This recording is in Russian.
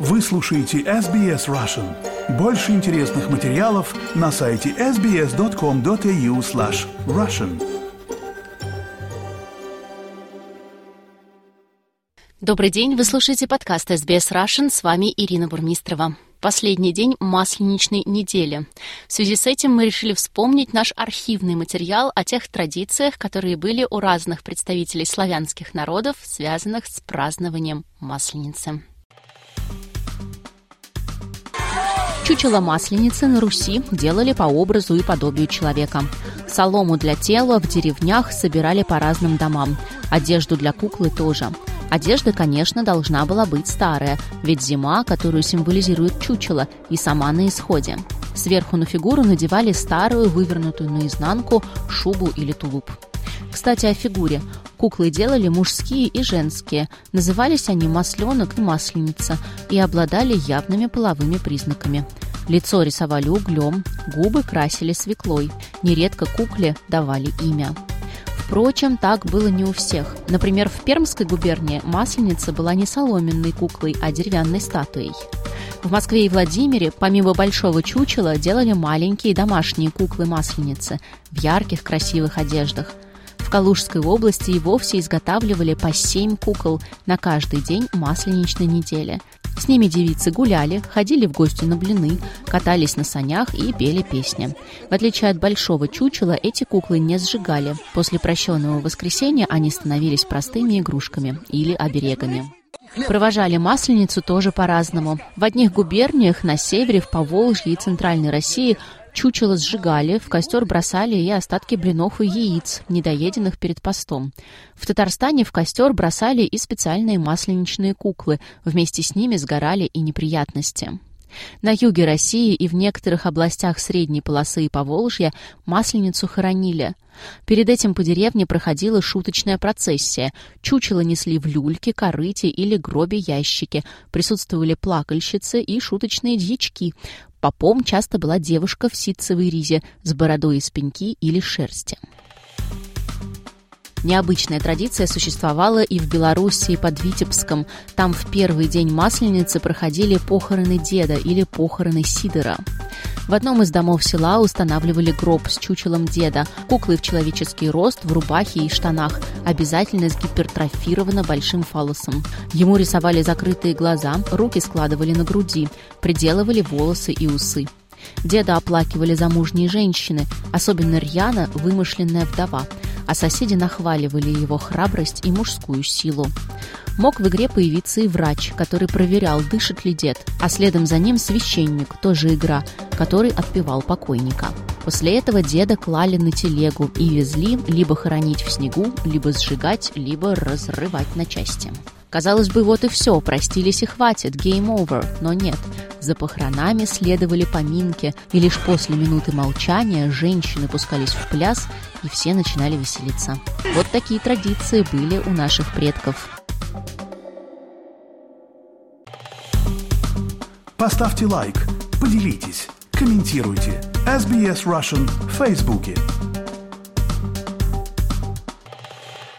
Вы слушаете SBS Russian. Больше интересных материалов на сайте sbs.com.au/russian. Добрый день, вы слушаете подкаст SBS Russian, с вами Ирина Бурмистрова. Последний день Масленичной недели. В связи с этим мы решили вспомнить наш архивный материал о тех традициях, которые были у разных представителей славянских народов, связанных с празднованием Масленицы. Чучело Масленицы на Руси делали по образу и подобию человека. Солому для тела в деревнях собирали по разным домам. Одежду для куклы тоже. Одежда, конечно, должна была быть старая, ведь зима, которую символизирует чучело, и сама на исходе. Сверху на фигуру надевали старую, вывернутую наизнанку, шубу или тулуп. Кстати, о фигуре. Куклы делали мужские и женские. Назывались они масленок и масленица и обладали явными половыми признаками. Лицо рисовали углем, губы красили свеклой. Нередко кукле давали имя. Впрочем, так было не у всех. Например, в Пермской губернии Масленица была не соломенной куклой, а деревянной статуей. В Москве и Владимире, помимо большого чучела, делали маленькие домашние куклы-масленицы в ярких, красивых одеждах. В Калужской области и вовсе изготавливали по 7 кукол на каждый день масленичной недели. С ними девицы гуляли, ходили в гости на блины, катались на санях и пели песни. В отличие от большого чучела, эти куклы не сжигали. После прощенного воскресенья они становились простыми игрушками или оберегами. Провожали Масленицу тоже по-разному. В одних губерниях на севере, в Поволжье и Центральной России чучело сжигали, в костер бросали и остатки блинов и яиц, недоеденных перед постом. В Татарстане в костер бросали и специальные масленичные куклы, вместе с ними сгорали и неприятности. На юге России и в некоторых областях средней полосы и Поволжья Масленицу хоронили. Перед этим по деревне проходила шуточная процессия. Чучело несли в люльке, корыте или гробе ящики. Присутствовали плакальщицы и шуточные дьячки. Попом часто была девушка в ситцевой ризе с бородой из пеньки или шерсти. Необычная традиция существовала и в Белоруссии под Витебском. Там в первый день Масленицы проходили похороны деда или похороны Сидора. В одном из домов села устанавливали гроб с чучелом деда, куклы в человеческий рост, в рубахе и штанах, обязательно с гипертрофированно большим фаллосом. Ему рисовали закрытые глаза, руки складывали на груди, приделывали волосы и усы. Деда оплакивали замужние женщины, особенно рьяно вымышленная вдова, а соседи нахваливали его храбрость и мужскую силу. Мог в игре появиться и врач, который проверял, дышит ли дед, а следом за ним священник, тоже игра, который отпевал покойника. После этого деда клали на телегу и везли либо хоронить в снегу, либо сжигать, либо разрывать на части. Казалось бы, вот и все, простились и хватит, game over, но нет. За похоронами следовали поминки, и лишь после минуты молчания женщины пускались в пляс, и все начинали веселиться. Вот такие традиции были у наших предков. Поставьте лайк, поделитесь, комментируйте. SBS Russian в Фейсбуке.